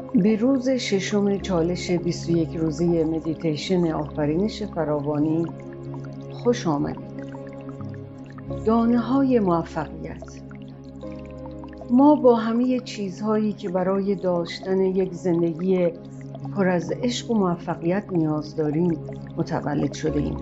به روز ششم چالش 21 روزه مدیتیشن آفرینش فراوانی خوش آمدید. دانه‌های موفقیت. ما با همه چیزهایی که برای داشتن یک زندگی پر از عشق و موفقیت نیاز داریم متولد شده ایم.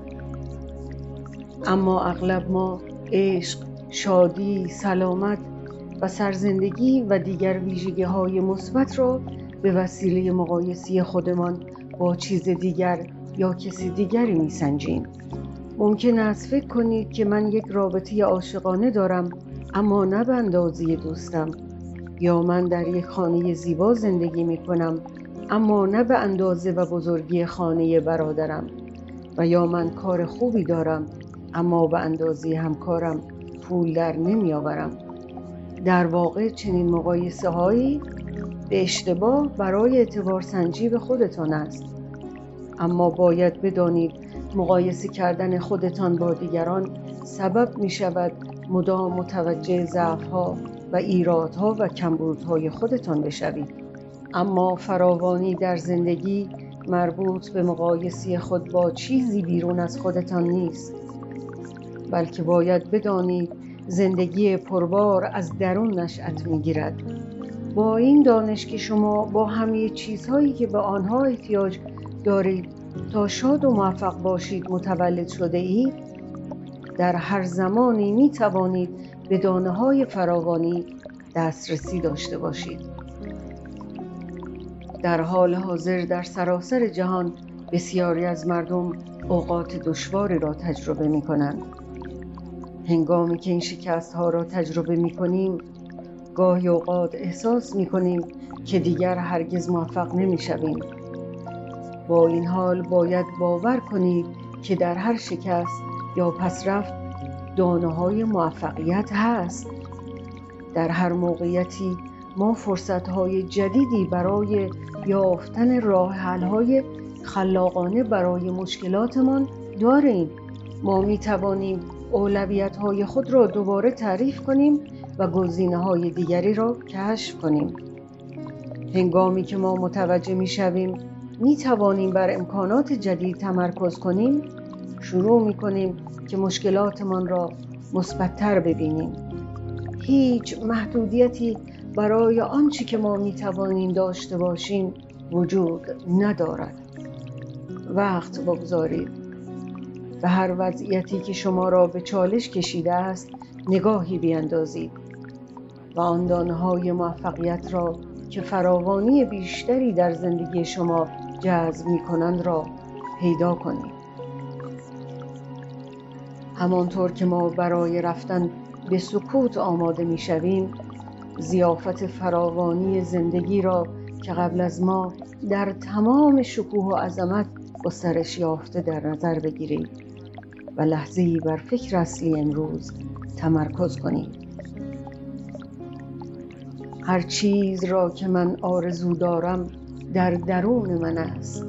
اما اغلب ما عشق، شادی، سلامت و سرزندگی و دیگر ویژگی‌های مثبت را به وسیله مقایسه خودمان با چیز دیگر یا کسی دیگری می‌سنجیم. ممکن است فکر کنید که من یک رابطه عاشقانه دارم اما نه به اندازه دوستم، یا من در یک خانه زیبا زندگی می‌کنم اما نه به اندازه و بزرگی خانه برادرم، و یا من کار خوبی دارم اما به اندازه همکارم پول در نمی‌آورم. در واقع چنین مقایسه‌هایی به اشتباه برای اعتبارسنجی به خودتان است. اما باید بدانید مقایسه کردن خودتان با دیگران سبب می شود مدام متوجه ضعف‌ها و ایرادها و کمبودهای خودتان بشوید. اما فراوانی در زندگی مربوط به مقایسه خود با چیزی بیرون از خودتان نیست، بلکه باید بدانید زندگی پربار از درون نشأت می‌گیرد. با این دانش که شما با همه چیزهایی که به آنها احتیاج دارید تا شاد و موفق باشید متولد شده اید، در هر زمانی می توانید به دانه‌های فراوانی دسترسی داشته باشید. در حال حاضر در سراسر جهان بسیاری از مردم اوقات دشواری را تجربه می کنند. هنگامی که این شکست‌ها را تجربه می کنیم، گاهی اوقات احساس می کنیم که دیگر هرگز موفق نمی شویم. با این حال باید باور کنید که در هر شکست یا پس‌رفت دانه‌های موفقیت هست. در هر موقعیتی ما فرصت‌های جدیدی برای یافتن راه حل‌های خلاقانه برای مشکلاتمان داریم. ما می توانیم اولویت‌های خود را دوباره تعریف کنیم و گزینه‌های دیگری را کشف کنیم. هنگامی که ما متوجه می‌شویم می توانیم بر امکانات جدید تمرکز کنیم، شروع می کنیم که مشکلاتمان را مثبت‌تر ببینیم. هیچ محدودیتی برای آنچه که ما می توانیم داشته باشیم وجود ندارد. وقت بگذارید. به هر وضعیتی که شما را به چالش کشیده است نگاهی بیندازید و آن دانه‌های موفقیت را که فراوانی بیشتری در زندگی شما جذب می‌کنند را پیدا کنید. همانطور که ما برای رفتن به سکوت آماده می‌شویم، ضیافت فراوانی زندگی را که قبل از ما در تمام شکوه و عظمت گسترش یافته در نظر بگیرید و لحظه‌ای بر فکر اصلی امروز تمرکز کنید. هر چیز را که من آرزو دارم در درون من است.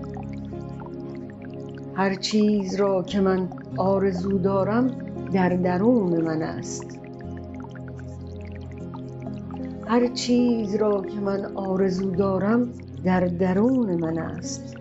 هر چیز را که من آرزو دارم در درون من است. هر چیز را که من آرزو دارم در درون من است.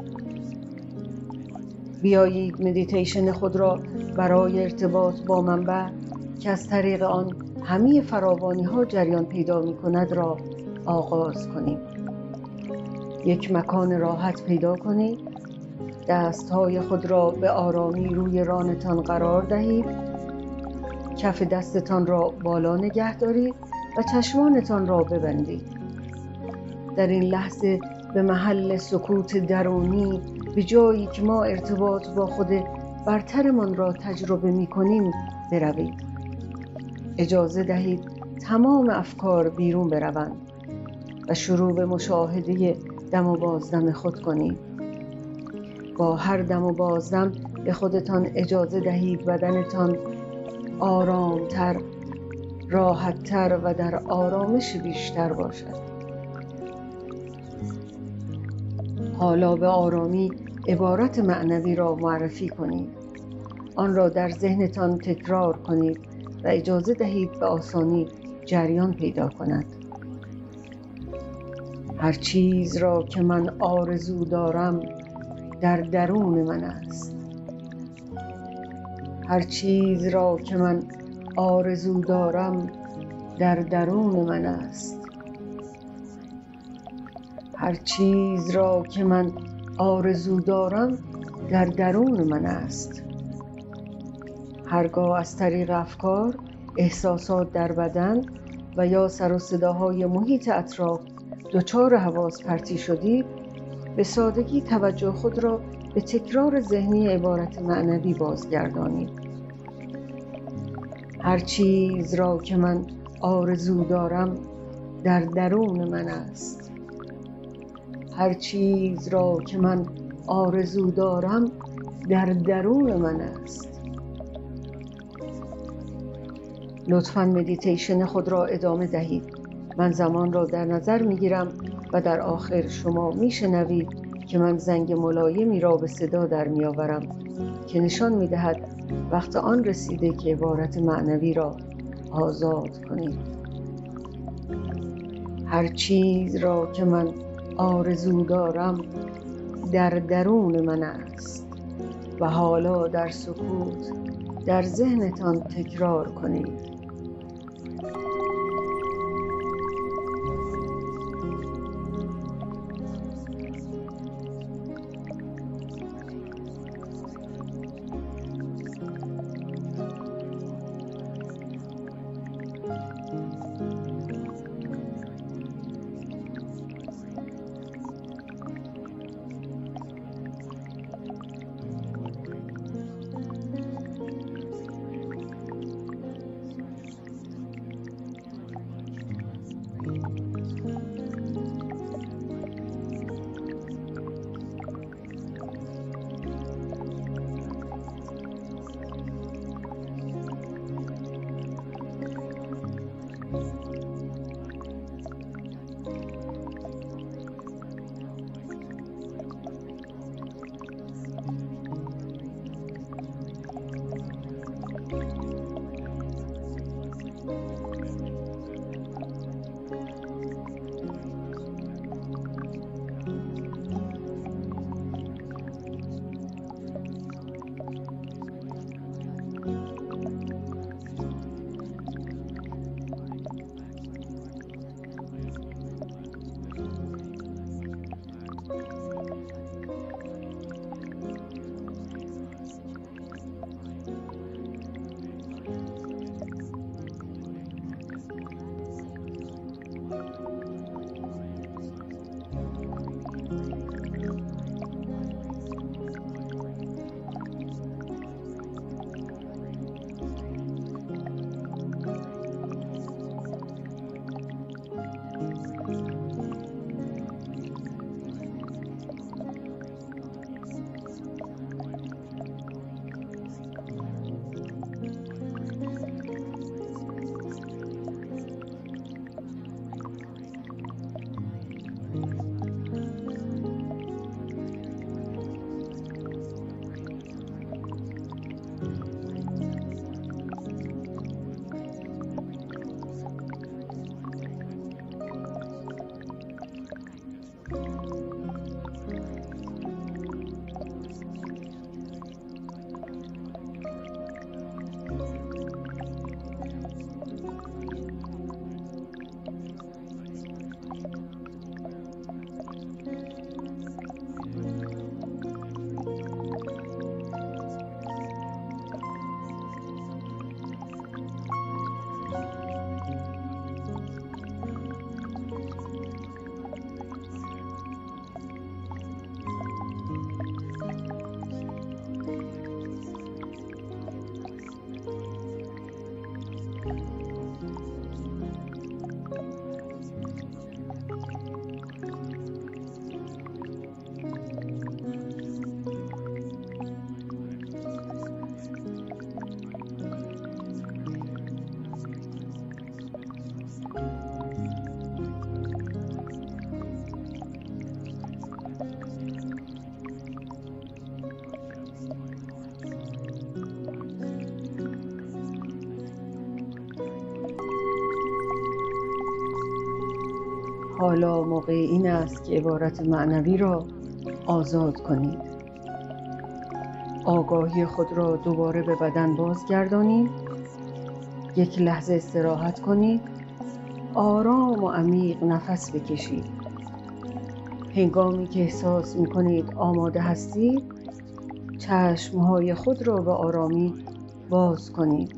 بیایید مدیتیشن خود را برای ارتباط با منبع که از طریق آن همه فراوانی ها جریان پیدا می کند را آغاز کنیم. یک مکان راحت پیدا کنید. دستهای خود را به آرامی روی رانتان قرار دهید. کف دستتان را بالا نگه دارید و چشمانتان را ببندید. در این لحظه به محل سکوت درونی، به جایی که ما ارتباط با خود برترمان را تجربه می کنیم بروید. اجازه دهید تمام افکار بیرون بروند و شروع به مشاهده دم و بازدم خود کنید. با هر دم و بازدم به خودتان اجازه دهید بدنتان آرامتر، راحتتر و در آرامش بیشتر باشد. حالا به آرامی عبارت معنوی را معرفی کنید. آن را در ذهنتان تکرار کنید و اجازه دهید به آسانی جریان پیدا کند. هر چیز را که من آرزو دارم در درون من است. هر چیز را که من آرزو دارم در درون من است. هر چیز را که من آرزو دارم در درون من است. هرگاه از طریق افکار، احساسات در بدن و یا سر و صداهای محیط اطراف دچار حواس پرتی شدید، به سادگی توجه خود را به تکرار ذهنی عبارت معنوی بازگردانید. هر چیز را که من آرزو دارم در درون من است. هر چیز را که من آرزو دارم در درون من است. لطفاً مدیتیشن خود را ادامه دهید. من زمان را در نظر می‌گیرم و در آخر شما می‌شنوید که من زنگ ملایمی را به صدا در می‌آورم که نشان می‌دهد وقت آن رسیده که عبارت معنوی را آزاد کنید. هر چیز را که من آرزو دارم در درون من است. و حالا در سکوت در ذهنتان تکرار کنید. حالا موقع این است که عبارت معنوی را آزاد کنید. آگاهی خود را دوباره به بدن بازگردانید. یک لحظه استراحت کنید. آرام و عمیق نفس بکشید. هنگامی که احساس می‌کنید آماده هستید، چشم‌های خود را به آرامی باز کنید.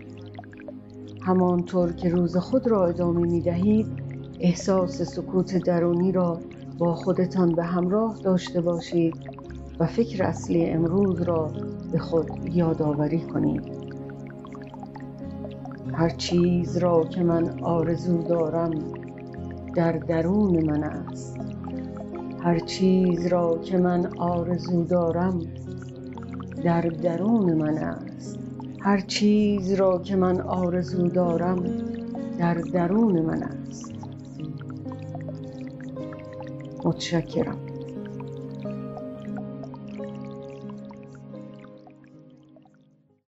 همانطور که روز خود را ادامه می‌دهید، احساس سکوت درونی را با خودتان به همراه داشته باشید و فکر اصلی امروز را به خود یادآوری کنید. هر چیز را که من آرزو دارم در درون من است. هر چیز را که من آرزو دارم در درون من است. هر چیز را که من آرزو دارم در درون من است. متشکرم.